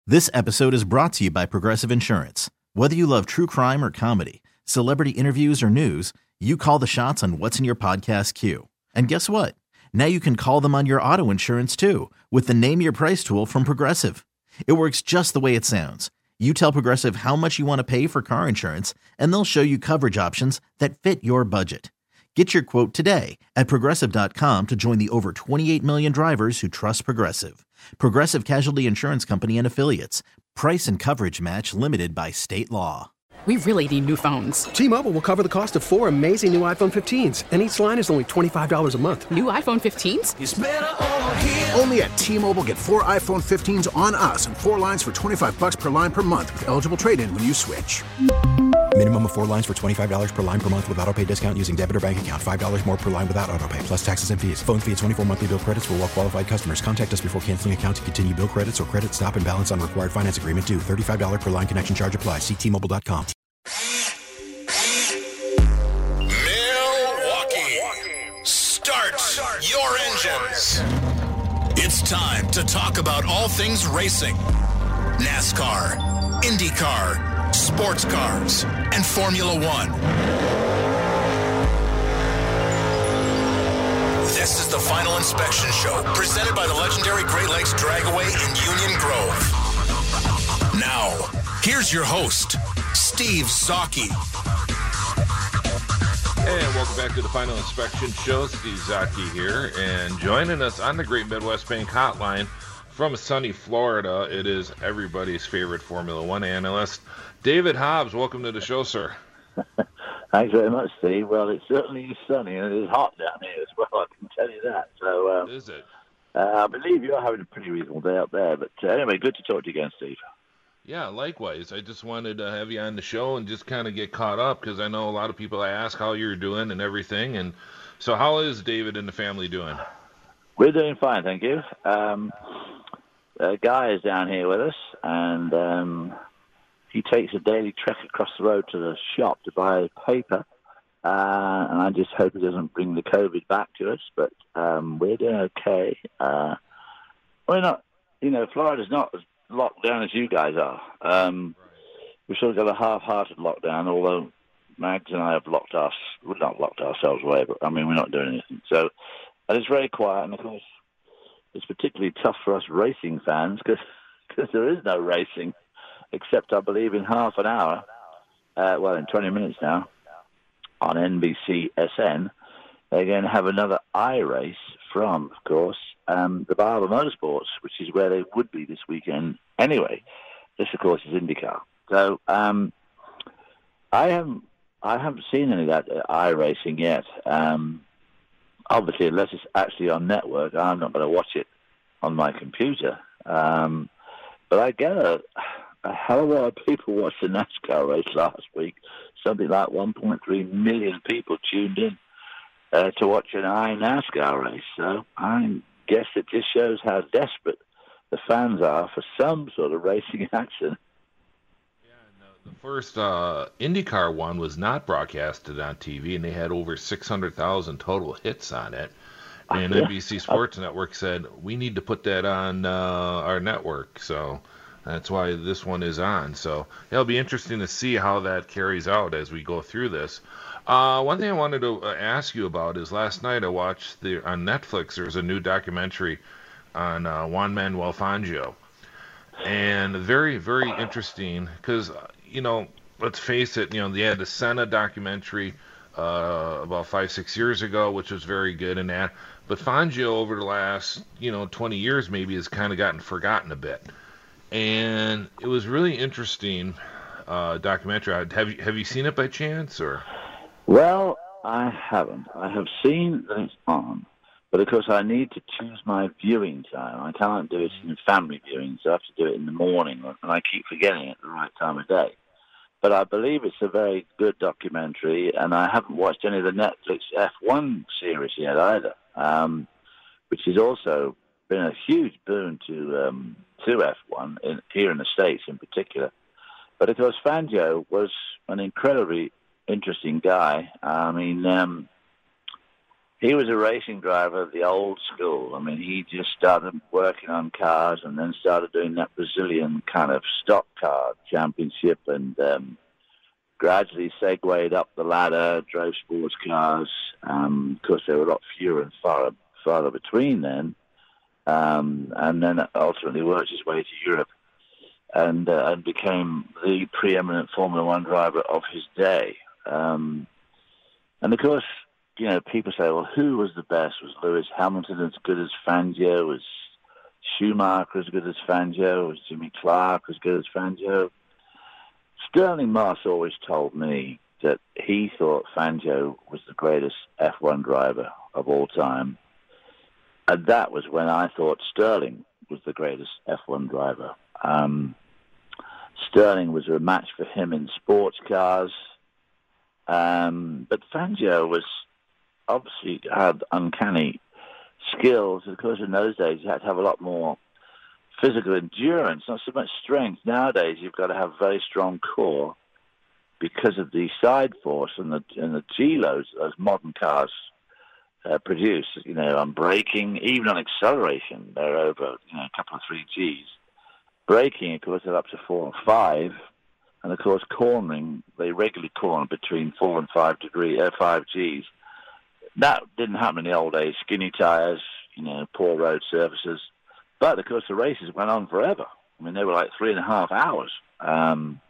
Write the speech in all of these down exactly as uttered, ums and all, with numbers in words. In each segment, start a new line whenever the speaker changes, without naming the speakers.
This episode is brought to you by Progressive Insurance. Whether you love true crime or comedy, celebrity interviews or news, you call the shots on what's in your podcast queue. And guess what? Now you can call them on your auto insurance too with the Name Your Price tool from Progressive. It works just the way it sounds. You tell Progressive how much you want to pay for car insurance, and they'll show you coverage options that fit your budget. Get your quote today at Progressive dot com to join the over twenty-eight million drivers who trust Progressive. Progressive Casualty Insurance Company and Affiliates. Price and coverage match limited by state law.
We really need new phones.
T-Mobile will cover the cost of four amazing new iPhone fifteens, and each line is only twenty-five dollars a month.
New iPhone fifteens?
It's better over here.
Only at T-Mobile, get four iPhone fifteens on us and four lines for twenty-five bucks per line per month with eligible trade-in when you switch.
Minimum of four lines for twenty-five dollars per line per month with autopay discount using debit or bank account. five dollars more per line without autopay, plus taxes and fees. Phone fee at twenty-four monthly bill credits for well-qualified customers. Contact us before canceling account to continue bill credits or credit stop and balance on required finance agreement due. thirty-five dollars per line connection charge applies. See T Mobile dot com.
Start your engines. It's time to talk about all things racing. NASCAR, IndyCar, sports cars, and Formula One. This is the Final Inspection Show, presented by the legendary Great Lakes Dragaway in Union Grove. Now, here's your host, Steve Zocchi.
And welcome back to the Final Inspection Show. Steve Zocchi here, and joining us on the Great Midwest Bank Hotline from sunny Florida, it is everybody's favorite Formula One analyst, David Hobbs. Welcome to the show, sir.
Thanks very much, Steve. Well, it certainly is sunny, and it is hot down here as well, I can tell you that. So, um,
is it?
Uh, I believe you're having a pretty reasonable day up there. But uh, anyway, good to talk to you again, Steve.
Yeah, likewise. I just wanted to have you on the show and just kind of get caught up, because I know a lot of people ask how you're doing and everything. And so how is David and the family doing?
We're doing fine, thank you. Um, a guy is down here with us, and um, he takes a daily trek across the road to the shop to buy paper. Uh, and I just hope he doesn't bring the COVID back to us. But um, we're doing okay. Uh, we're not, you know, Florida's not as locked down as you guys are. Um, we've sort of got a half-hearted lockdown, although Mags and I have locked us, we're not locked ourselves away, but I mean, we're not doing anything. So, and it's very quiet, and of course, it's particularly tough for us racing fans, because there is no racing, except I believe in half an hour, uh, well, in twenty minutes now, on N B C S N, they're going to have another iRace from, of course, um, the Barber Motorsports, which is where they would be this weekend anyway. This, of course, is IndyCar. So um, I haven't, I haven't seen any of that uh, iRacing yet. Um, obviously, unless it's actually on network, I'm not going to watch it on my computer. Um, but I get a, a hell of a lot of people watched the NASCAR race last week. Something like one point three million people tuned in Uh, to watch an iNASCAR race. So I guess it just shows how desperate the fans are for some sort of racing action.
Yeah, no, the first uh, IndyCar one was not broadcasted on T V, and they had over six hundred thousand total hits on it. And
Yeah.
N B C Sports Network said, we need to put that on uh, our network. So that's why this one is on. So it'll be interesting to see how that carries out as we go through this. Uh, one thing I wanted to uh, ask you about is last night I watched the on Netflix. There's a new documentary on uh, Juan Manuel Fangio, and very, very interesting because uh, you know, let's face it, you know, they had the Senna documentary uh, about five, six years ago, which was very good in that. But Fangio over the last, you know, twenty years maybe has kind of gotten forgotten a bit, and it was really interesting uh, documentary. Have you have you seen it by chance or?
Well, I haven't. I have seen that it's on, but of course I need to choose my viewing time. I can't do it in family viewing, so I have to do it in the morning, and I keep forgetting it at the right time of day. But I believe it's a very good documentary, and I haven't watched any of the Netflix F one series yet either, um, which has also been a huge boon to um, to F one in, here in the States in particular. But of course, Fangio was an incredibly interesting guy. I mean, um, he was a racing driver of the old school. I mean, he just started working on cars and then started doing that Brazilian kind of stock car championship and um, gradually segued up the ladder, drove sports cars. Um, of course, they were a lot fewer and far, farther between then. Um, and then ultimately worked his way to Europe and, uh, and became the preeminent Formula One driver of his day. Um, and of course, you know, people say, well, who was the best? Was Lewis Hamilton as good as Fangio? Was Schumacher as good as Fangio? Was Jimmy Clark as good as Fangio? Sterling Moss always told me that he thought Fangio was the greatest F one driver of all time. And that was when I thought Sterling was the greatest F one driver. Um, Sterling was a match for him in sports cars. Um, but Fangio was obviously had uncanny skills. Of course, in those days, you had to have a lot more physical endurance, not so much strength. Nowadays, you've got to have a very strong core because of the side force and the and the G loads those modern cars uh, produce. You know, on braking, even on acceleration, they're over you know a couple of three Gs. Braking, of course, they're up to four or five, and of course, cornering, they regularly corner between four and five degree, uh, five Gs. That didn't happen in the old days. Skinny tires, you know, poor road surfaces. But, of course, the races went on forever. I mean, they were like three and a half hours. Um,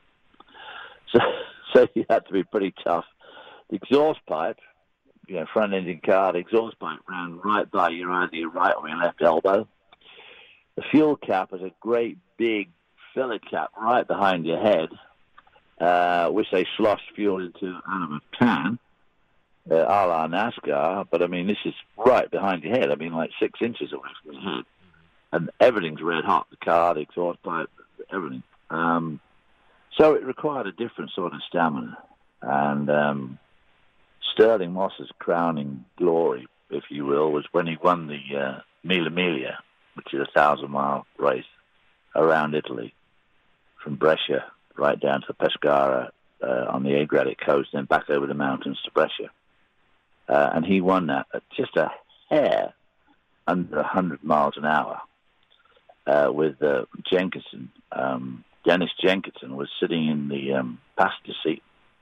so, so you had to be pretty tough. The exhaust pipe, you know, front-engine car, the exhaust pipe ran right by your either your right or your left elbow. The fuel cap was a great big filler cap right behind your head, uh, which they sloshed fuel into out of a can. Uh, a la NASCAR, but I mean, this is right behind your head. I mean, like six inches away from your head. And everything's red hot, the car, the exhaust pipe, everything. Um, so it required a different sort of stamina. And um, Sterling Moss's crowning glory, if you will, was when he won the uh, Mille Miglia, which is a thousand-mile race around Italy, from Brescia right down to Pescara uh, on the Adriatic coast, then back over the mountains to Brescia. Uh, and he won that at just a hair under one hundred miles an hour uh, with uh, Jenkinson. Um, Dennis Jenkinson was sitting in the um, passenger seat.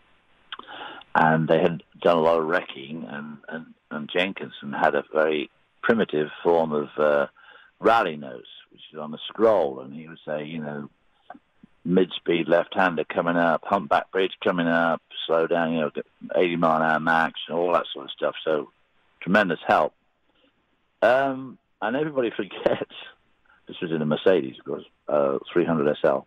And they had done a lot of wrecking, and, and, and Jenkinson had a very primitive form of uh, rally nose, which is on the scroll. And he would say, you know, mid-speed left-hander coming up, humpback bridge coming up, slow down, you know, eighty mile an hour max, and all that sort of stuff. So tremendous help. Um, and everybody forgets, this was in a Mercedes, of course, uh, three hundred S L.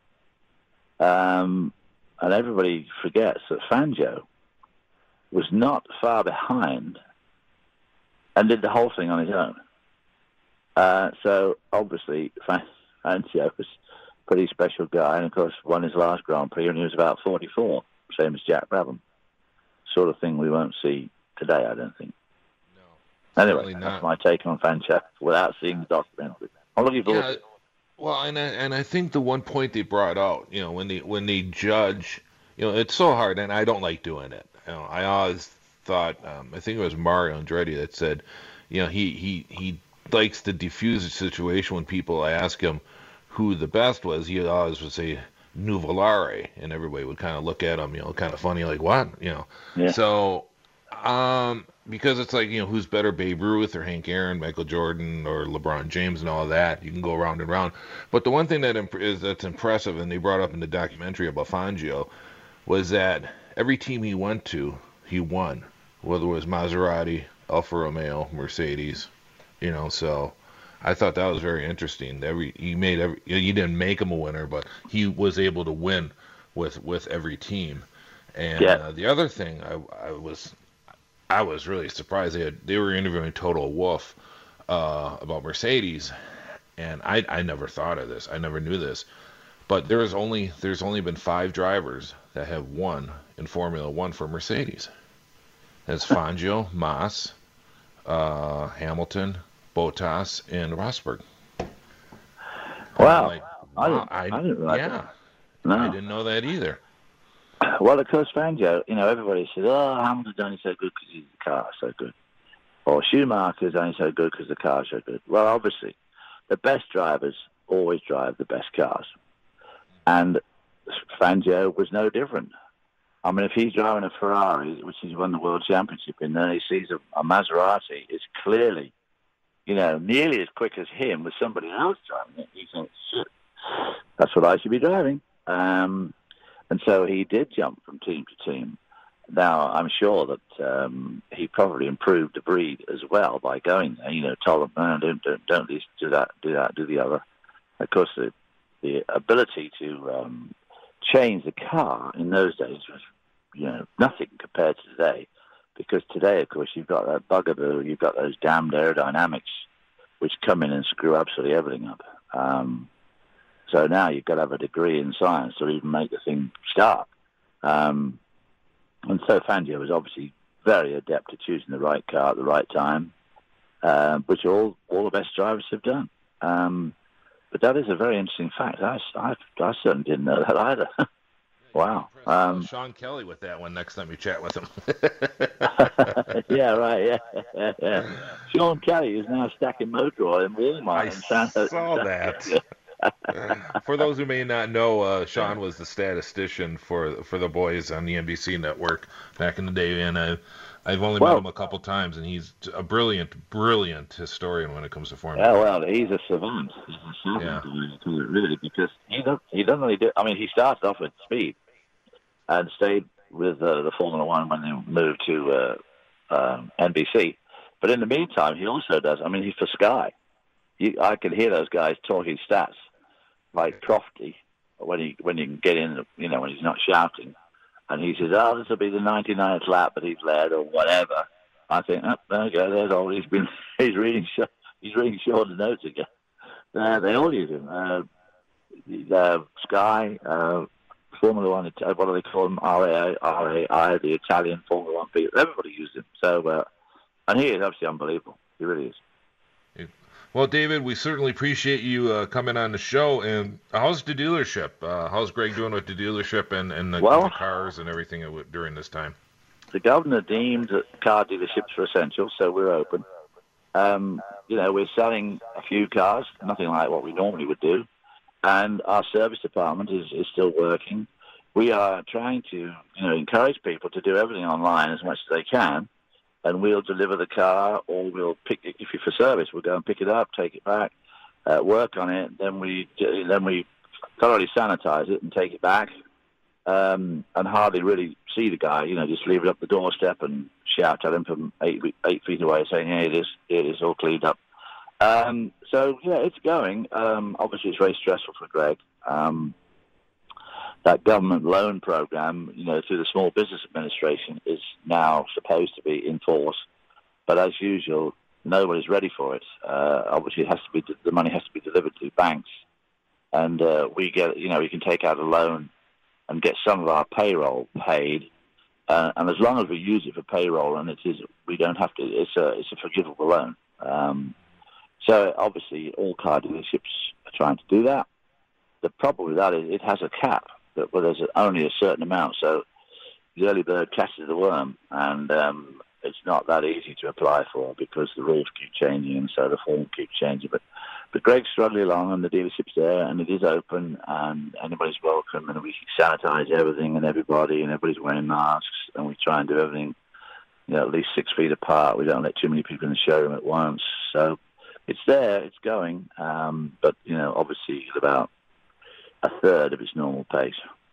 Um, and everybody forgets that Fangio was not far behind and did the whole thing on his own. Uh, so obviously Fangio was pretty special guy, and of course won his last Grand Prix when he was about forty-four, same as Jack Brabham. Sort of thing we won't see today, I don't think. No, anyway, that's not. My take on Fangio without seeing the documentary. I'm looking forward.
Yeah, well, and I, and I think the one point they brought out, you know, when they when they judge, you know, it's so hard, and I don't like doing it. You know, I always thought, um, I think it was Mario Andretti that said, you know, he he he likes to diffuse the situation when people ask him who the best was. He always would say Nuvolare, and everybody would kind of look at him, you know, kind of funny, like, what, you know. Yeah. So, um, because it's like, you know, who's better, Babe Ruth or Hank Aaron, Michael Jordan or LeBron James and all of that. You can go round and round. But the one thing that imp- is that's impressive, and they brought up in the documentary about Fangio, was that every team he went to, he won, whether it was Maserati, Alfa Romeo, Mercedes, you know, so I thought that was very interesting. Every he made every you didn't make him a winner, but he was able to win with with every team. And yeah. uh, the other thing, I, I was I was really surprised. They had, they were interviewing Toto Wolff uh, about Mercedes, and I I never thought of this. I never knew this, but there is only there's only been five drivers that have won in Formula One for Mercedes. That's Fangio, Moss, uh, Hamilton, Bottas, and Rosberg.
Wow.
Like, wow. I, didn't, I, I didn't realize yeah. that. No. I didn't know that either.
Well, of course, Fangio, you know, everybody said, oh, Hamilton's only so good because his car is so good. or Schumacher's only so good because the cars are good. Well, obviously, the best drivers always drive the best cars. And Fangio was no different. I mean, if he's driving a Ferrari, which he's won the World Championship in, then he sees a, a Maserati, it's clearly, you know, nearly as quick as him with somebody else driving it. He thinks, shit, that's what I should be driving. Um, and so he did jump from team to team. Now, I'm sure that um, he probably improved the breed as well by going there. You know, told them, no, don't, don't, don't do that, do that, do the other. Of course, the, the ability to um, change the car in those days was, you know, nothing compared to today. Because today, of course, you've got that bugaboo, you've got those damned aerodynamics which come in and screw absolutely everything up. Um, so now you've got to have a degree in science to even make the thing start. Um, and so Fangio was obviously very adept at choosing the right car at the right time, uh, which all, all the best drivers have done. Um, but that is a very interesting fact. I, I, I certainly didn't know that either. Wow. Um,
Sean Kelly with that one next time you chat with him.
yeah, right, yeah, yeah, yeah. Sean Kelly is now stacking motor oil in Walmart.
I
in San
saw that. For those who may not know, uh, Sean was the statistician for for the boys on the N B C network back in the day, and I, I've only well, met him a couple times, and he's a brilliant, brilliant historian when it comes to Formula.
Yeah, well, he's a savant. He's a savant, yeah. really, because he doesn't, he doesn't really do. I mean, he started off with speed and stayed with uh, the Formula One when they moved to uh, um, N B C. But in the meantime, he also does. I mean, he's for Sky. You, I can hear those guys talking stats, like Crofty, when he when you can get in, you know, when he's not shouting, and he says, "Oh, this will be the ninety-ninth lap that he's led, or whatever." I think, oh, there you go. There's all he's been. He's reading. He's reading short notes again. Uh, they all use him. Uh, uh, Sky, uh, Formula One. What do they call him? R A I, R A I, the Italian Formula One people. Everybody uses him. So, uh, and he is absolutely unbelievable. He really is.
Well, David, we certainly appreciate you uh, coming on the show. And how's the dealership? Uh, how's Greg doing with the dealership and, and the,
well,
the cars and everything during this time?
The governor deemed car dealerships were essential, so we're open. Um, you know, we're selling a few cars, nothing like what we normally would do. And our service department is, is still working. We are trying to, you know, encourage people to do everything online as much as they can. And we'll deliver the car, or we'll pick it. If you're for service, we'll go and pick it up, take it back, uh, work on it. Then we then we thoroughly sanitize it and take it back, um, and hardly really see the guy. You know, just leave it up the doorstep and shout at him from eight eight feet away, saying, "Hey, it is, it is all cleaned up." Um, so yeah, it's going. Um, obviously, it's very stressful for Greg. Um, That government loan program, you know, through the Small Business Administration is now supposed to be in force. But as usual, nobody's ready for it. Uh, obviously, it has to be, the money has to be delivered to banks. And uh, we get, you know, we can take out a loan and get some of our payroll paid. Uh, and as long as we use it for payroll, and it is, we don't have to, it's a, it's a forgivable loan. Um, so obviously, all car dealerships are trying to do that. The problem with that is it has a cap. But well, there's only a certain amount, so the early bird catches the worm, and um, it's not that easy to apply for because the rules keep changing, and so the form keeps changing. But, but Greg's struggling along, and the dealership's there, and it is open, and anybody's welcome, and we sanitize everything and everybody, and everybody's wearing masks, and we try and do everything, you know, at least six feet apart. We don't let too many people in the showroom at once. So it's there, it's going, um, but, you know, obviously at about a third of its normal pace.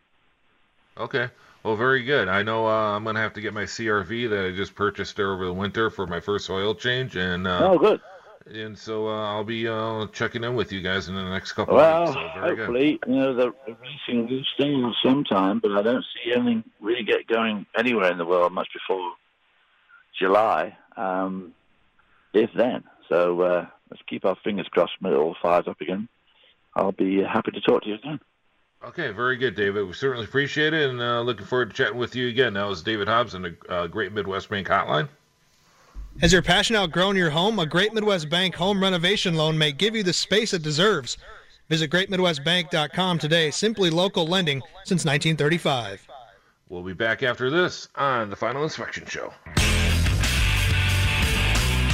Okay. Well, very good. I know uh, I'm going to have to get my C R V that I just purchased over the winter for my first oil change. And uh,
oh, good.
And so uh, I'll be uh, checking in with you guys in the next couple
well,
of weeks. So very
hopefully,
good.
you know, the racing will start sometime, but I don't see anything really get going anywhere in the world much before July, um, if then. So uh, let's keep our fingers crossed when it all fires up again. I'll be happy to talk to you again.
Okay, very good, David. We certainly appreciate it, and uh, looking forward to chatting with you again. That was David Hobbs on the uh, Great Midwest Bank Hotline.
Has your passion outgrown your home? A Great Midwest Bank home renovation loan may give you the space it deserves. Visit great midwest bank dot com today. Simply local lending since nineteen thirty-five.
We'll be back after this on the Final Inspection Show.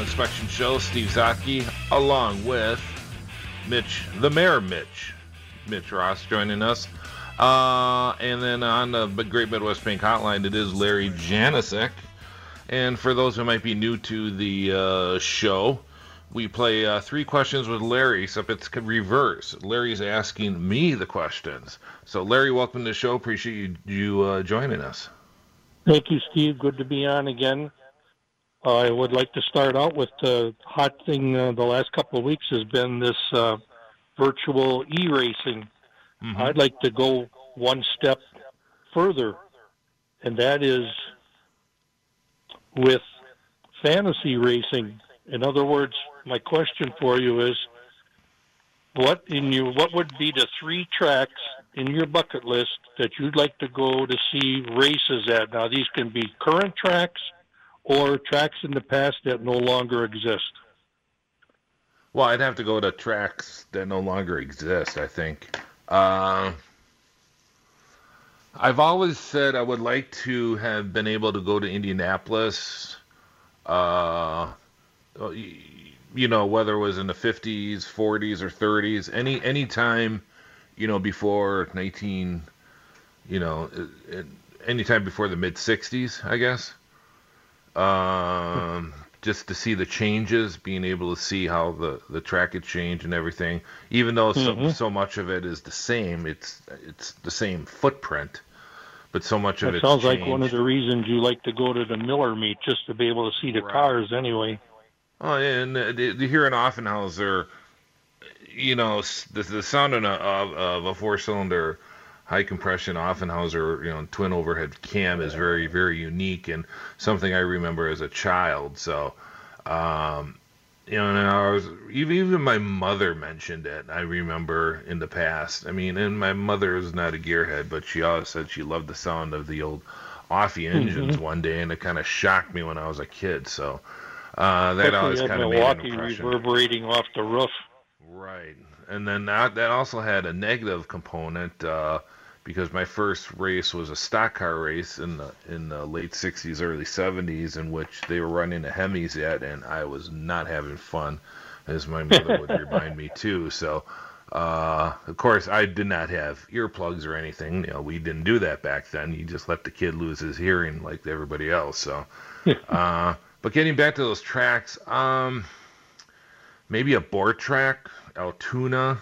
Inspection Show. Steve Zotke, along with Mitch, the Mayor Mitch, Mitch Ross joining us. Uh, and then on the Great Midwest Bank Hotline, it is Larry Janicek. And for those who might be new to the uh, show, we play uh, three questions with Larry, except it's reverse. Larry's asking me the questions. So, Larry, welcome to the show. Appreciate you, you uh, joining us.
Thank you, Steve. Good to be on again. Uh, I would like to start out with the hot thing uh, the last couple of weeks has been this uh, virtual e-racing. Mm-hmm. I'd like to go one step further, and that is with fantasy racing. In other words, my question for you is, what in your what would be the three tracks in your bucket list that you'd like to go to see races at? Now, these can be current tracks or tracks in the past that no longer exist.
Well, I'd have to go to tracks that no longer exist, I think. Uh, I've always said I would like to have been able to go to Indianapolis, uh, you know, whether it was in the fifties, forties, or thirties, any any time, you know, before nineteen, you know, any time before the mid-sixties, I guess. Um, just to see the changes, being able to see how the, the track had changed and everything. Even though mm-hmm. so so much of it is the same, it's it's the same footprint, but so much of it
sounds
changed.
Like one of the reasons you like to go to the Miller meet, just to be able to see the right. cars anyway.
Oh, and uh, the, the here in Offenhauser, you know, the, the sound of a, of a four-cylinder high compression Offenhauser, you know, twin overhead cam is very, very unique and something I remember as a child. So, um, you know, and I was even even my mother mentioned it. I remember in the past. I mean, and my mother is not a gearhead, but she always said she loved the sound of the old Offie engines mm-hmm. one day, and it kind of shocked me when I was a kid. So uh, that always kind of made an impression.
Reverberating off the roof.
Right. And then that, that also had a negative component uh, because my first race was a stock car race in the in the late sixties, early seventies, in which they were running a Hemis yet, and I was not having fun, as my mother would remind me too. So, uh, of course, I did not have earplugs or anything. You know, we didn't do that back then. You just let the kid lose his hearing like everybody else. So, uh, but getting back to those tracks, um, maybe a board track. Altoona,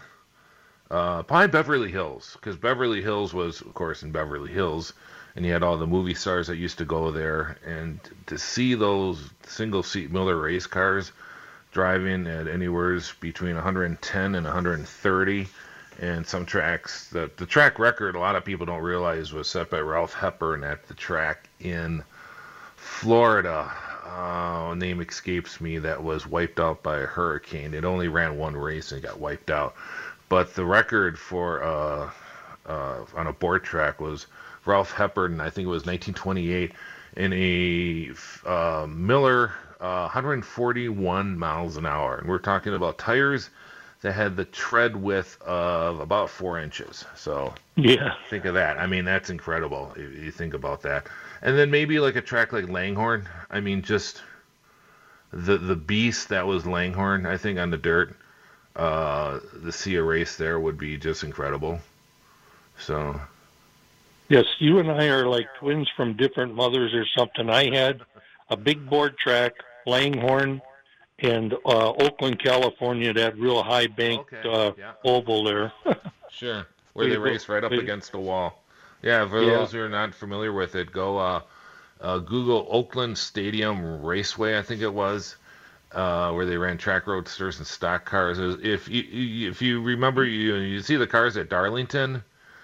uh, probably Beverly Hills, because Beverly Hills was, of course, in Beverly Hills, and you had all the movie stars that used to go there, and to see those single-seat Miller race cars driving at anywhere between one hundred ten and one hundred thirty, and some tracks, the, the track record, a lot of people don't realize, was set by Ralph Hepburn at the track in Florida. Uh, name escapes me, that was wiped out by a hurricane. It only ran one race and got wiped out. But the record for uh, uh, on a board track was Ralph Hepburn, I think it was nineteen twenty-eight, in a uh, Miller uh, one hundred forty-one miles an hour. And we're talking about tires that had the tread width of about four inches. So
yeah,
think of that. I mean, that's incredible if you think about that. And then maybe like a track like Langhorne. I mean, just the the beast that was Langhorne, I think, on the dirt. Uh, to see a race there would be just incredible. So.
Yes, you and I are like twins from different mothers or something. I had a big board track, Langhorne, and uh, Oakland, California, that real high banked okay. uh, yeah. oval there.
Sure, where they race right up against the wall. Yeah, for yeah. those who are not familiar with it, go uh, uh, Google Oakland Stadium Raceway, I think it was, uh, where they ran track roadsters and stock cars. Was, if you if you remember, you you see the cars at Darlington,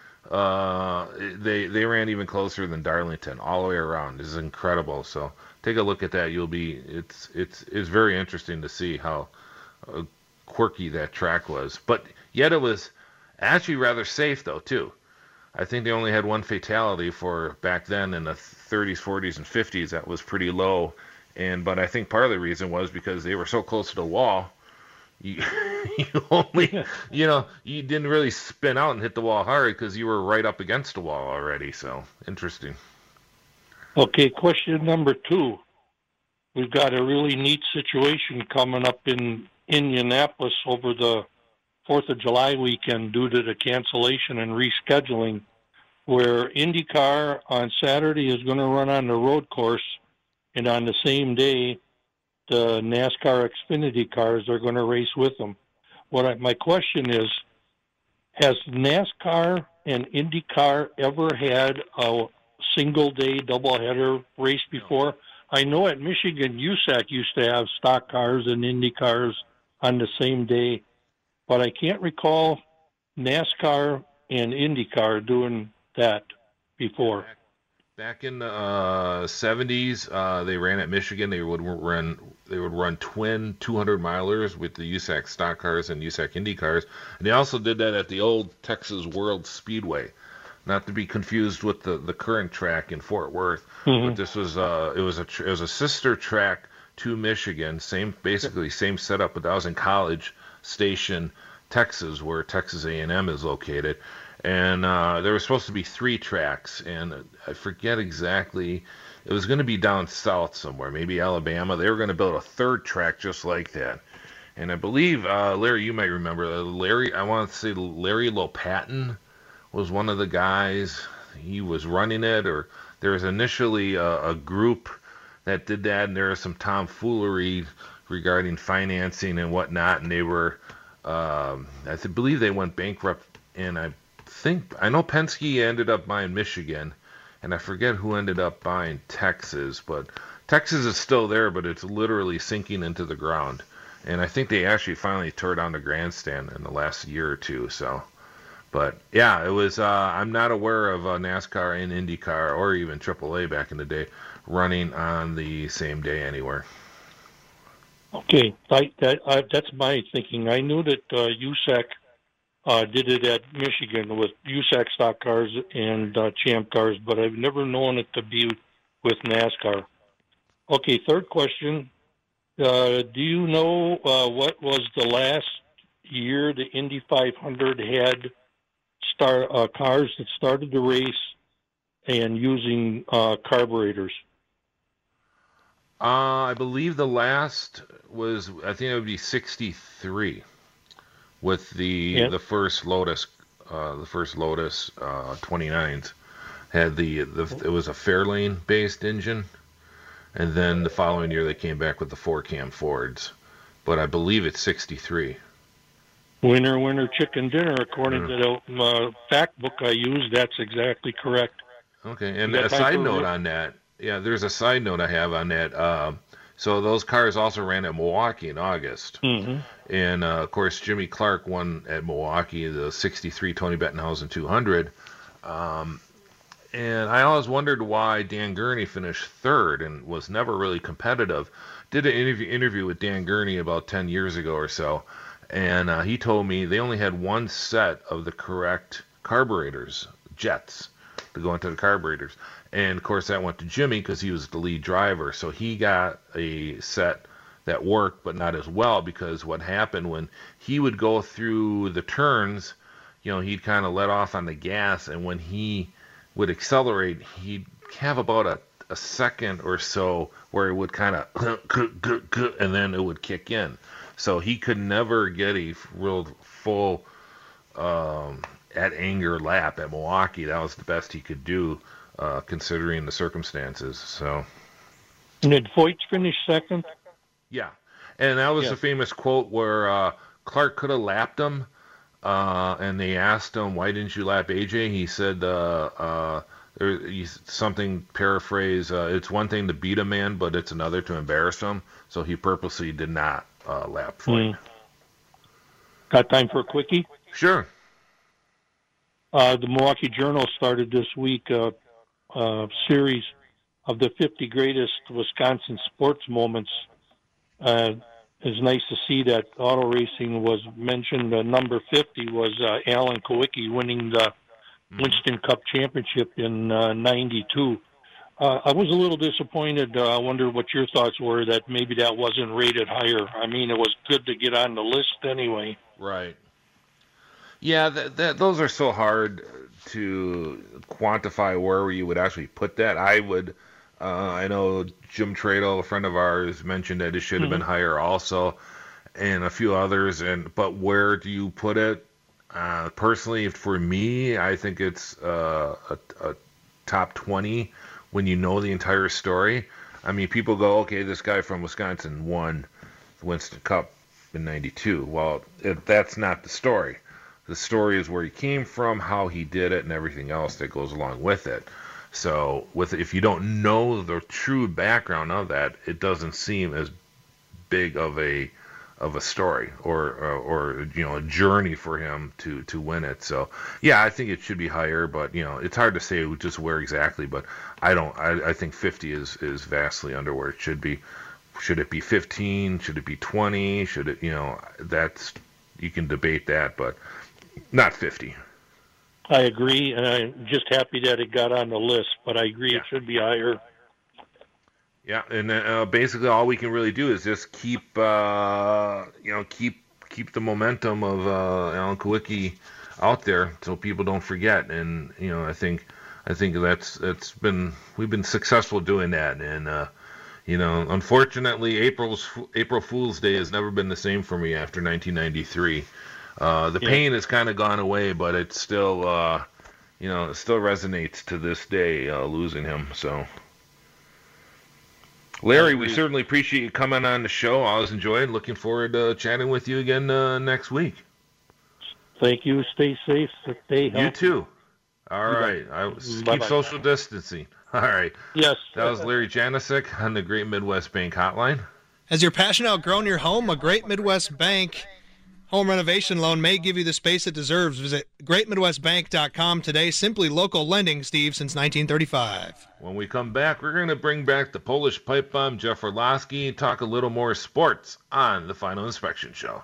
uh, they they ran even closer than Darlington all the way around. This is incredible. So take a look at that. You'll be it's it's it's very interesting to see how uh, quirky that track was, but yet it was actually rather safe though too. I think they only had one fatality for back then in the thirties, forties, and fifties. That was pretty low. And but I think part of the reason was because they were so close to the wall. You, you only, you know, you didn't really spin out and hit the wall hard because you were right up against the wall already. So interesting.
Okay, question number two. we've got a really neat situation coming up in Indianapolis over the fourth of July weekend due to the cancellation and rescheduling, where IndyCar on Saturday is going to run on the road course, and on the same day, the NASCAR Xfinity cars are going to race with them. What I, my question is, has NASCAR and IndyCar ever had a single-day doubleheader race before? I know at Michigan, U S A C used to have stock cars and Indy cars on the same day, but I can't recall NASCAR and IndyCar doing that before.
Back in the uh, seventies, uh, they ran at Michigan. They would run they would run twin two hundred milers with the U S A C stock cars and U S A C Indy cars, and they also did that at the old Texas World Speedway, not to be confused with the, the current track in Fort Worth. Mm-hmm. But this was uh, it was a it was a sister track to Michigan, same basically same setup, but that was in College Station, Texas, where Texas A and M is located. And uh, there was supposed to be three tracks, and I forget exactly. It was going to be down south somewhere, maybe Alabama. They were going to build a third track just like that. And I believe, uh, Larry, you might remember, uh, Larry, I want to say Larry Lopatin was one of the guys. He was running it, or there was initially a, a group that did that, and there was some tomfoolery regarding financing and whatnot, and they were, um, I th- believe they went bankrupt, and I think I know Penske ended up buying Michigan, and I forget who ended up buying Texas, but Texas is still there, but it's literally sinking into the ground. And I think they actually finally tore down the grandstand in the last year or two. So, but yeah, it was. Uh, I'm not aware of uh, NASCAR and IndyCar or even triple A back in the day running on the same day anywhere.
Okay, I, that, I, that's my thinking. I knew that uh, U S A C Uh, did it at Michigan with U S A C stock cars and uh, Champ cars, but I've never known it to be with NASCAR. Okay, third question. Uh, do you know uh, what was the last year the Indy five hundred had star uh, cars that started the race and using uh, carburetors?
Uh, I believe the last was, I think it would be sixty-three. With the yeah. the first Lotus, uh, the first Lotus uh, twenty-nines had the, the it was a Fairlane based engine, and then the following year they came back with the four cam Fords, but I believe it's sixty-three.
Winner, winner, chicken dinner. According mm. to the uh, fact book I used, that's exactly correct.
Okay, and a side note on that, yeah, there's a side note I have on that. Uh, so those cars also ran at Milwaukee in August.
Mm-hmm.
And, uh, of course, Jimmy Clark won at Milwaukee, the sixty-three Tony Bettenhausen two hundred. Um, and I always wondered why Dan Gurney finished third and was never really competitive. Did an interview, interview with Dan Gurney about ten years ago or so, and uh, he told me they only had one set of the correct carburetors, jets, to go into the carburetors. And, of course, that went to Jimmy because he was the lead driver. So he got a set that worked, but not as well, because what happened when he would go through the turns, you know, he'd kind of let off on the gas, and when he would accelerate, he'd have about a, a second or so where it would kind of, and then it would kick in. So he could never get a real full um, at anger lap at Milwaukee. That was the best he could do, uh, considering the circumstances. So.
And did Voigt finish second?
Yeah, and that was
yeah.
the famous quote where uh, Clark could have lapped him, uh, and they asked him, "Why didn't you lap A J?" He said, uh, uh, there, he's, something paraphrase, uh, "It's one thing to beat a man, but it's another to embarrass him." So he purposely did not uh, lap Voigt.
Mm. Got time for a quickie?
Sure.
Uh, the Milwaukee Journal started this week a uh, uh, series of the fifty greatest Wisconsin sports moments. Uh, it's nice to see that auto racing was mentioned. Uh, number fifty was uh, Alan Kowicki winning the mm-hmm. Winston Cup Championship in uh, ninety-two. Uh, I was a little disappointed. Uh, I wonder what your thoughts were that maybe that wasn't rated higher. I mean, it was good to get on the list anyway.
Right. Yeah, that, that, those are so hard to quantify where you would actually put that. I would Uh, I know Jim Tradle, a friend of ours, mentioned that it should have
Mhm.
been higher also, and a few others. And but where do you put it? Uh, personally, for me, I think it's uh, a, a top twenty when you know the entire story. I mean, people go, okay, this guy from Wisconsin won the Winston Cup in ninety-two. Well, if that's not the story. The story is where he came from, how he did it, and everything else that goes along with it. So, with if you don't know the true background of that, it doesn't seem as big of a of a story or or, or you know a journey for him to to win it. So, yeah, I think it should be higher, but you know it's hard to say just where exactly. But I don't. I, I think fifty is is vastly under where it should be. Should it be fifteen? Should it be twenty? Should it? You know, that's you can debate that, but not fifty.
I agree, and I'm just happy that it got on the list, but I agree
Yeah.
it should be higher.
Yeah, and uh, basically all we can really do is just keep, uh, you know, keep keep the momentum of uh, Alan Kulwicki out there so people don't forget. And you know, I think I think that's that's been we've been successful doing that. And uh, you know, unfortunately, April's April Fool's Day has never been the same for me after nineteen ninety-three. Uh, the
Yeah.
pain has kind of gone away, but it still, uh, you know, it still resonates to this day, uh, losing him. So, Larry, we certainly appreciate you coming on the show. I always enjoyed. Looking forward to chatting with you again uh, next week.
Thank you. Stay safe. Stay healthy.
You too. All
You
right.
bet.
I keep
Bye-bye.
social distancing. All right.
Yes.
That was Larry Janicek on the Great Midwest Bank Hotline.
Has your passion outgrown your home? A Great Midwest Bank home renovation loan may give you the space it deserves. Visit great midwest bank dot com today. Simply local lending, Steve, since nineteen thirty-five.
When we come back, we're going to bring back the Polish pipe bomb, Jeff Orlowski, and talk a little more sports on the Final Inspection Show.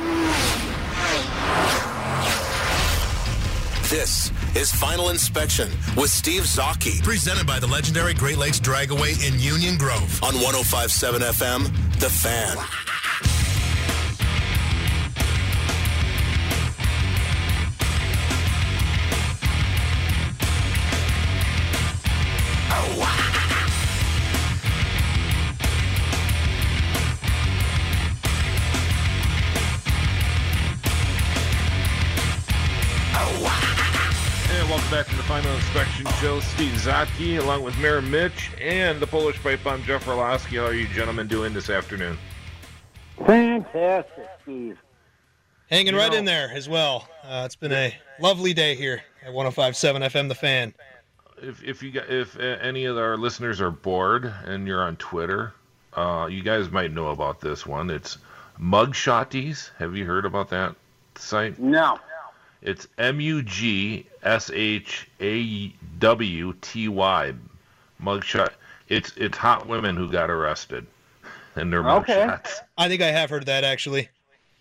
This is Final Inspection with Steve Zocchi. Presented by the legendary Great Lakes Dragaway in Union Grove. On one oh five point seven F M, The Fan.
And welcome back to the Final Inspection Show. Steve Zotke, along with Mayor Mitch and the Polish pipe bomb, Jeff Orlowski. How are you gentlemen doing this afternoon?
Fantastic, Steve.
Hanging
You
right
know-
in there as well. Uh, it's been a lovely day here at one oh five point seven F M, The Fan.
If if you got, if uh, any of our listeners are bored and you're on Twitter, uh, you guys might know about this one. It's Mugshotties. Have you heard about that site?
No.
It's M U G S H A W T Y. Mugshot. It's it's hot women who got arrested, and they're
Okay.
mugshots.
I think I have heard that, actually.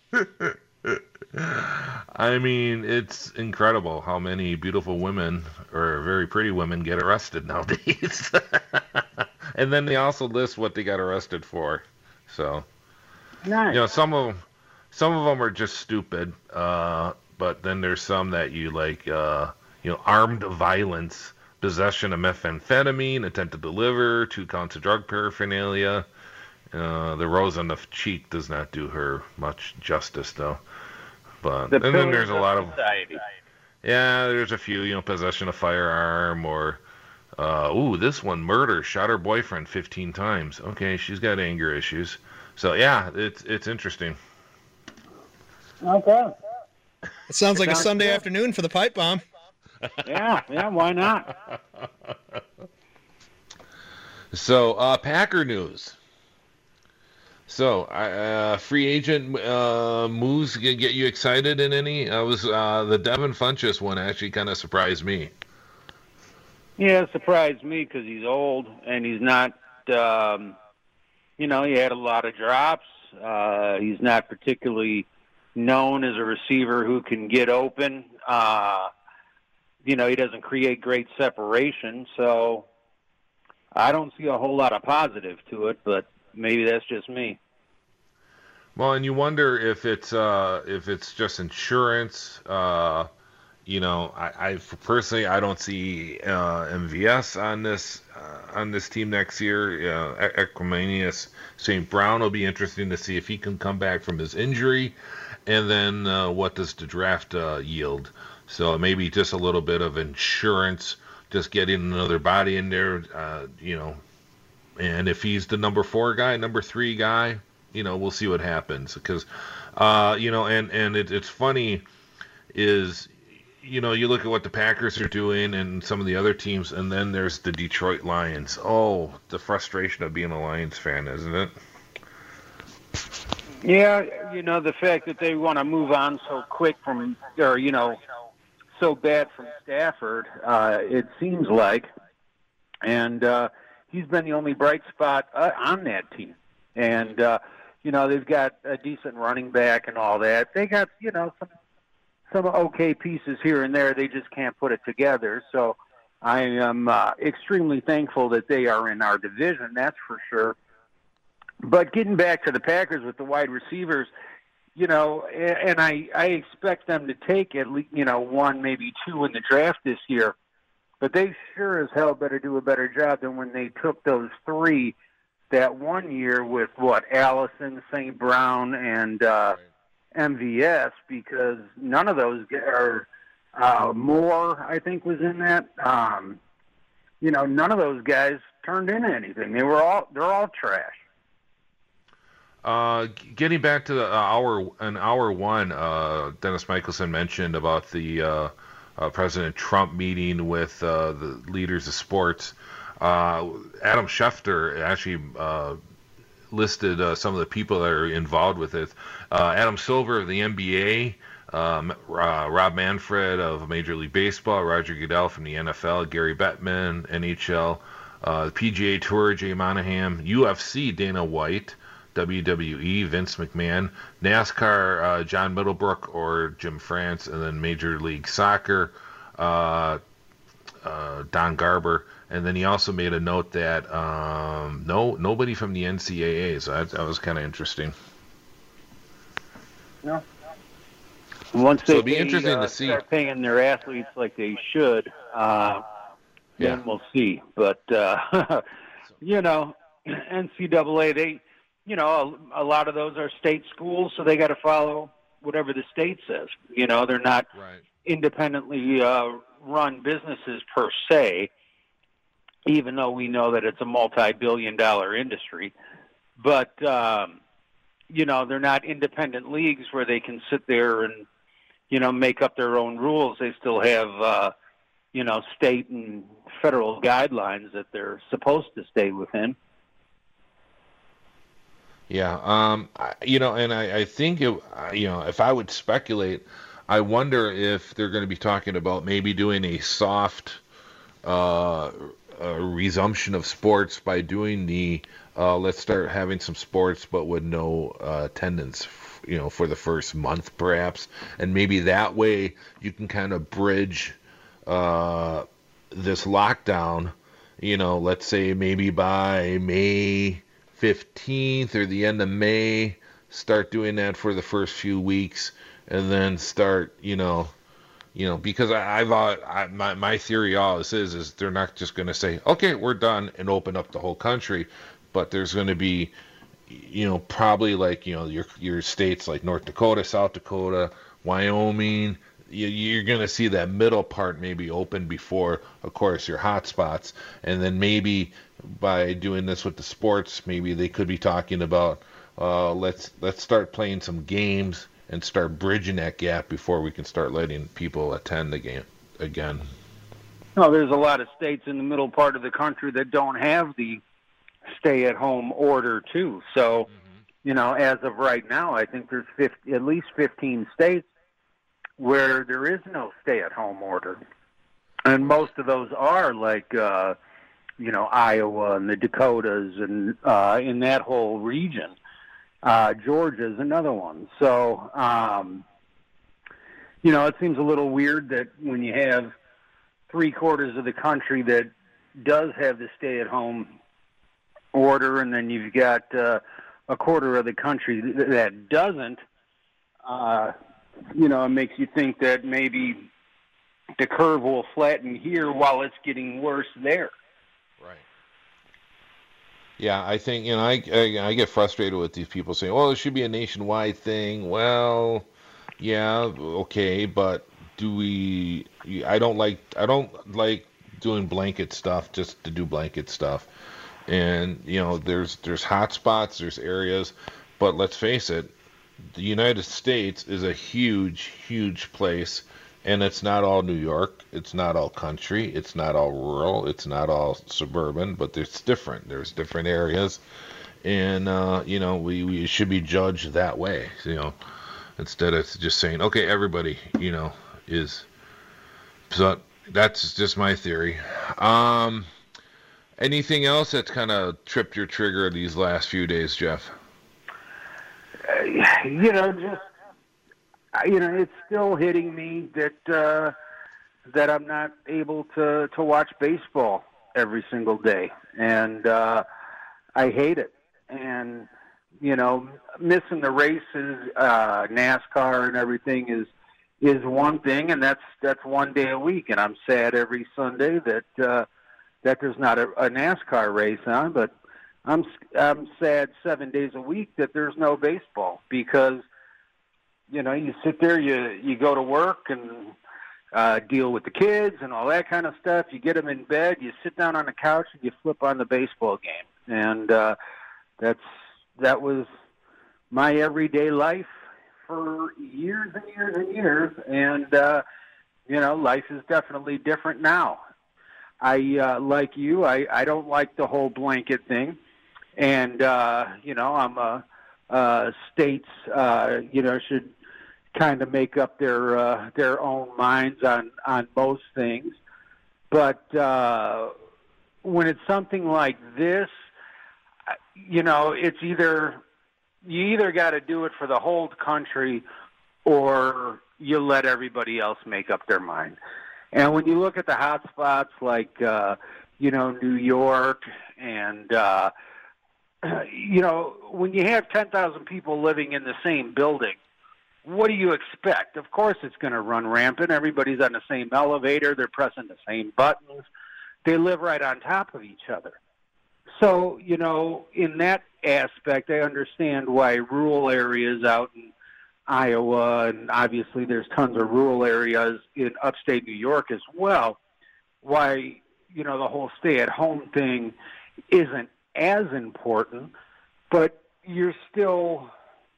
I mean, it's incredible how many beautiful women or very pretty women get arrested nowadays. And then they also list what they got arrested for. So,
Nice.
you know, some of them, some of them are just stupid. Uh, but then there's some that you like, uh, you know, armed violence, possession of methamphetamine, attempt to deliver, two counts of drug paraphernalia. Uh, the rose on the cheek does not do her much justice, though. But
The
and then
pillars
there's a
of
lot of
society.
yeah, there's a few, you know, possession of firearm or uh, ooh, this one murder, shot her boyfriend fifteen times. Okay, she's got anger issues. So yeah, it's it's interesting.
Okay.
It sounds like a
Sounds
Sunday
good.
afternoon for the pipe bomb.
Yeah, yeah, why not?
So uh, Packer news. So, uh, free agent uh, moves get, get you excited in any? I was uh, the Devin Funchess one actually kind of surprised me.
Yeah, it surprised me because he's old and he's not, um, you know, he had a lot of drops. Uh, he's not particularly known as a receiver who can get open. Uh, you know, he doesn't create great separation, so I don't see a whole lot of positive to it, but maybe that's just me.
Well, and you wonder if it's uh, if it's just insurance. Uh, you know, I, I personally I don't see uh, M V S on this uh, on this team next year. Uh, Equanimeous Saint Brown will be interesting to see if he can come back from his injury, and then uh, what does the draft uh, yield? So maybe just a little bit of insurance, just getting another body in there, uh, you know. And if he's the number four guy, number three guy, you know, we'll see what happens. Because, uh, you know, and, and it, it's funny is, you know, you look at what the Packers are doing and some of the other teams, and then there's the Detroit Lions. Oh, the frustration of being a Lions fan, isn't it?
Yeah, you know, the fact that they want to move on so quick from, or, you know, so bad from Stafford, uh, it seems like. And, uh, he's been the only bright spot uh, on that team. And, uh, you know, they've got a decent running back and all that. They got, you know, some some okay pieces here and there. They just can't put it together. So I am uh, extremely thankful that they are in our division, that's for sure. But getting back to the Packers with the wide receivers, you know, and I, I expect them to take at least, you know, one, maybe two in the draft this year. But they sure as hell better do a better job than when they took those three that one year with, what, Allison, Saint Brown, and uh, M V S, because none of those are uh, Moore, I think, was in that. Um, you know, none of those guys turned into anything. They were all they're all trash.
Uh, getting back to the uh, hour an hour one, uh, Dennis Michelson mentioned about the. Uh, Uh, President Trump meeting with uh, the leaders of sports. Uh, Adam Schefter actually uh, listed uh, some of the people that are involved with it. Uh, Adam Silver of the N B A, um, uh, Rob Manfred of Major League Baseball, Roger Goodell from the N F L, Gary Bettman, N H L, uh, the P G A Tour, Jay Monahan, U F C, Dana White, W W E, Vince McMahon, NASCAR, uh, John Middlebrook or Jim France, and then Major League Soccer, uh, uh, Don Garber. And then he also made a note that um, no nobody from the N C double A, so that, that was kind of interesting.
No. Once they
so it'll be
pay,
interesting
uh,
to see.
Start paying their athletes like they should, uh,
yeah.
then we'll see. But, uh, you know, N C double A, they... You know, a, a lot of those are state schools, so they got to follow whatever the state says. You know, they're not
right.
independently uh, run businesses per se, even though we know that it's a multi-billion dollar industry. But, um, you know, they're not independent leagues where they can sit there and, you know, make up their own rules. They still have, uh, you know, state and federal guidelines that they're supposed to stay within.
Yeah, um, I, you know, and I, I think, it, you know, if I would speculate, I wonder if they're going to be talking about maybe doing a soft uh, uh, resumption of sports by doing the, uh, let's start having some sports but with no uh, attendance, you know, for the first month perhaps. And maybe that way you can kind of bridge uh, this lockdown, you know, let's say maybe by May fifteenth or the end of May, start doing that for the first few weeks, and then start, you know, you know, because I, I've I, my my theory always is is they're not just going to say, okay, we're done and open up the whole country, but there's going to be, you know, probably like, you know, your your states like North Dakota, South Dakota, Wyoming. You, you're going to see that middle part maybe open before, of course, your hot spots, and then maybe by doing this with the sports, maybe they could be talking about uh, let's let's start playing some games and start bridging that gap before we can start letting people attend the game again.
No, there's a lot of states in the middle part of the country that don't have the stay-at-home order too. So, mm-hmm. you know, as of right now, I think there's fifty, at least fifteen states where there is no stay-at-home order, and most of those are like. Uh, you know, Iowa and the Dakotas and uh, in that whole region. Uh, Georgia is another one. So, um, you know, it seems a little weird that when you have three quarters of the country that does have the stay-at-home order, and then you've got uh, a quarter of the country that doesn't, uh, you know, it makes you think that maybe the curve will flatten here while it's getting worse there.
Right. Yeah, I think, you know, I, I, I get frustrated with these people saying, well, it should be a nationwide thing. Well, yeah, okay, but do we, I don't like, I don't like doing blanket stuff just to do blanket stuff. And, you know, there's, there's hot spots, there's areas, but let's face it, the United States is a huge, huge place, and it's not all New York, it's not all country, it's not all rural, it's not all suburban, but it's different. There's different areas, and, uh, you know, we, we should be judged that way, you know, instead of just saying, okay, everybody, you know, is, so that's just my theory. Um, anything else that's kind of tripped your trigger these last few days, Jeff?
Uh, you know, just, you know, it's still hitting me that uh, that I'm not able to, to watch baseball every single day. And uh, I hate it. And, you know, missing the races, uh, NASCAR and everything is is one thing, and that's that's one day a week. And I'm sad every Sunday that uh, that there's not a, a NASCAR race on, but I'm I'm sad seven days a week that there's no baseball, because, you know, you sit there, you you go to work and uh, deal with the kids and all that kind of stuff. You get them in bed, you sit down on the couch, and you flip on the baseball game. And uh, that's that was my everyday life for years and years and years. And, uh, you know, life is definitely different now. I, uh, like you, I, I don't like the whole blanket thing. And, uh, you know, I'm a, uh, states, uh, you know, should kind of make up their, uh, their own minds on, on most things. But, uh, when it's something like this, you know, it's either, you either got to do it for the whole country, or you let everybody else make up their mind. And when you look at the hot spots like, uh, you know, New York and, uh, you know, when you have ten thousand people living in the same building, what do you expect? Of course it's going to run rampant. Everybody's on the same elevator. They're pressing the same buttons. They live right on top of each other. So, you know, in that aspect, I understand why rural areas out in Iowa, and obviously there's tons of rural areas in upstate New York as well, why, you know, the whole stay-at-home thing isn't as important, but you're still,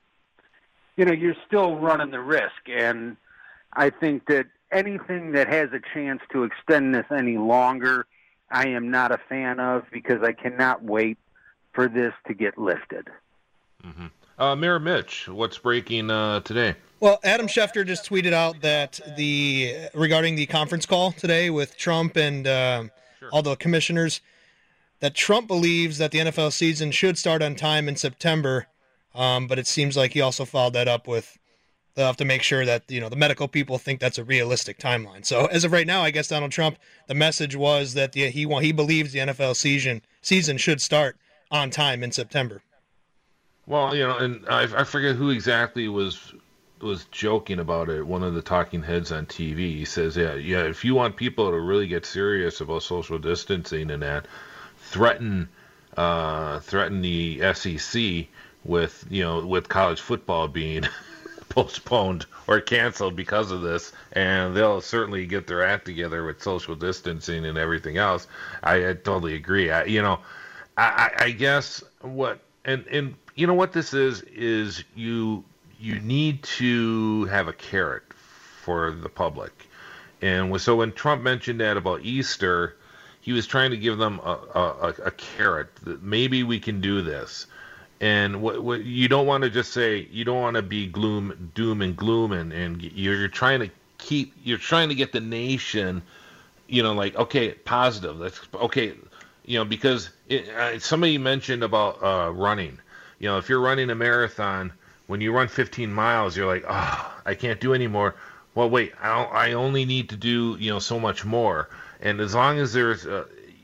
you know, you're still running the risk. And I think that anything that has a chance to extend this any longer, I am not a fan of, because I cannot wait for this to get lifted.
Mm-hmm. Uh, Mayor Mitch, what's breaking uh, today?
Well, Adam Schefter just tweeted out that the regarding the conference call today with Trump and uh, sure. all the commissioners, that Trump believes that the N F L season should start on time in September, um, but it seems like he also followed that up with they'll have to make sure that, you know, the medical people think that's a realistic timeline. So as of right now, I guess Donald Trump, the message was that the, he he believes the N F L season season should start on time in September.
Well, you know, and I, I forget who exactly was was joking about it. One of the talking heads on T V, he says, yeah, yeah, if you want people to really get serious about social distancing and that, threaten uh, threaten the S E C with, you know, with college football being postponed or canceled because of this, and they'll certainly get their act together with social distancing and everything else. I, I totally agree. I, you know, I, I guess what and and you know what this is is you you need to have a carrot for the public, and so when Trump mentioned that about Easter, he was trying to give them a a, a carrot that maybe we can do this. And what, what you don't want to just say, you don't want to be gloom, doom and gloom, and, and you're, you're trying to keep, you're trying to get the nation, you know, like, okay, positive. That's okay, you know, because it, uh, somebody mentioned about uh, running. You know, if you're running a marathon, when you run fifteen miles, you're like, oh, I can't do anymore. Well, wait, I, I only need to do, you know, so much more. And as long as there's, a,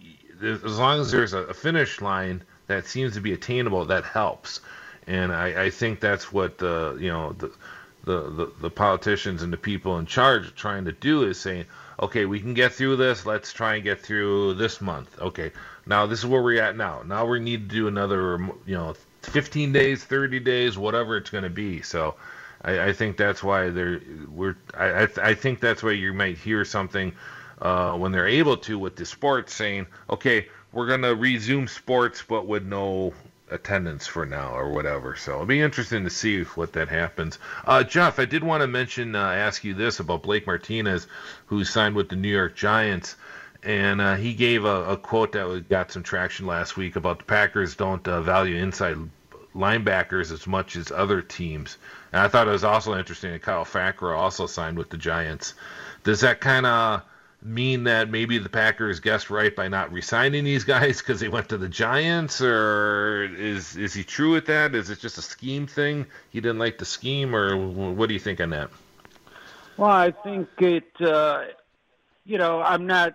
as long as there's a finish line that seems to be attainable, that helps. And I, I think that's what the, you know, the the, the, the politicians and the people in charge are trying to do is saying, okay, we can get through this. Let's try and get through this month. Okay, now this is where we're at now. Now we need to do another, you know, fifteen days, thirty days, whatever it's going to be. So I, I think that's why they're we're. I I, th- I think that's why you might hear something uh, when they're able to with the sports saying, okay, we're going to resume sports, but with no attendance for now or whatever. So it'll be interesting to see what that happens. Uh, Jeff, I did want to mention, uh, ask you this about Blake Martinez, who signed with the New York Giants. And uh, he gave a, a quote that got some traction last week about the Packers don't uh, value inside linebackers as much as other teams. And I thought it was also interesting that Kyle Fackrell also signed with the Giants. Does that kind of mean that maybe the Packers guessed right by not re-signing these guys because they went to the Giants, or is is he true with that? Is it just a scheme thing? He didn't like the scheme, or what do you think on that?
Well, I think it, uh, you know, I'm not,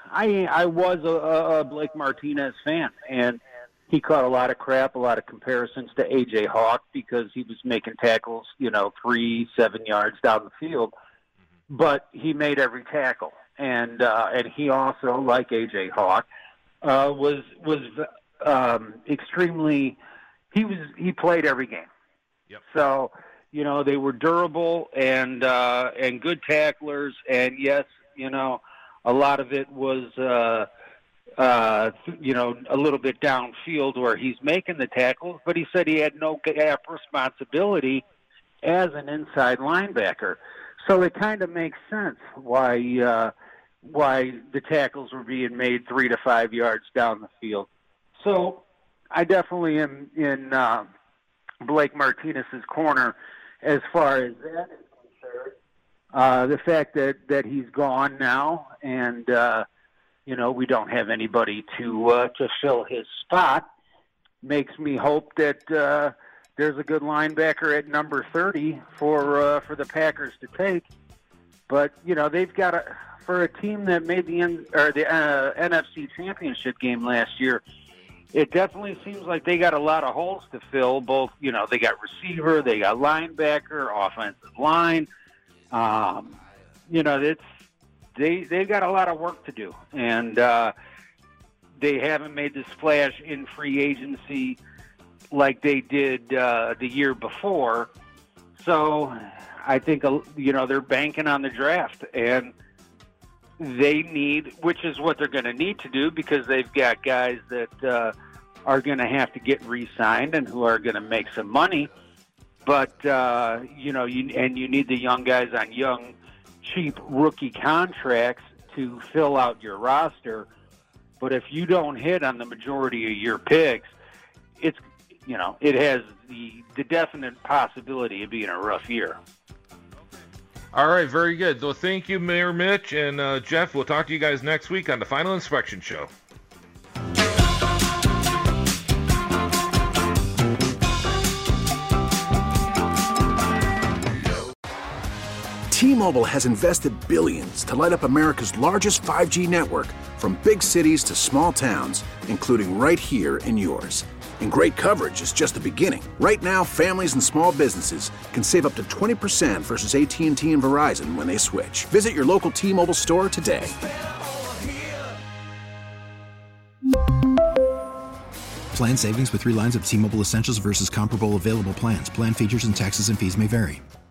I I was a, a Blake Martinez fan, and he caught a lot of crap, a lot of comparisons to A J Hawk because he was making tackles, you know, three, seven yards down the field, but he made every tackle. And uh, and he also, like A J Hawk, uh, was was um, extremely. He was he played every game.
Yep.
So you know they were durable and uh, and good tacklers. And yes, you know a lot of it was uh, uh, you know a little bit downfield where he's making the tackles. But he said he had no gap responsibility as an inside linebacker. So it kind of makes sense why uh, why the tackles were being made three to five yards down the field. So I definitely am in uh, Blake Martinez's corner as far as that is concerned. Uh, the fact that, that he's gone now, and uh, you know we don't have anybody to uh, to fill his spot, makes me hope that. Uh, There's a good linebacker at number thirty for uh, for the Packers to take, but you know they've got a for a team that made the N, or the uh, N F C Championship game last year. It definitely seems like they got a lot of holes to fill. Both you know they got receiver, they got linebacker, offensive line. Um, you know it's they they've got a lot of work to do, and uh, they haven't made the splash in free agency like they did uh, the year before. So I think, you know, they're banking on the draft, and they need, which is what they're going to need to do because they've got guys that uh, are going to have to get re-signed and who are going to make some money. But, uh, you know, you, and you need the young guys on young, cheap rookie contracts to fill out your roster. But if you don't hit on the majority of your picks, it's, you know, it has the, the definite possibility of being a rough year.
All right, very good. So thank you, Mayor Mitch and uh, Jeff. We'll talk to you guys next week on the Final Inspection Show.
T-Mobile has invested billions to light up America's largest five G network, from big cities to small towns, including right here in yours. And great coverage is just the beginning. Right now, families and small businesses can save up to twenty percent versus A T and T and Verizon when they switch. Visit your local T-Mobile store today.
Plan savings with three lines of T-Mobile Essentials versus comparable available plans. Plan features and taxes and fees may vary.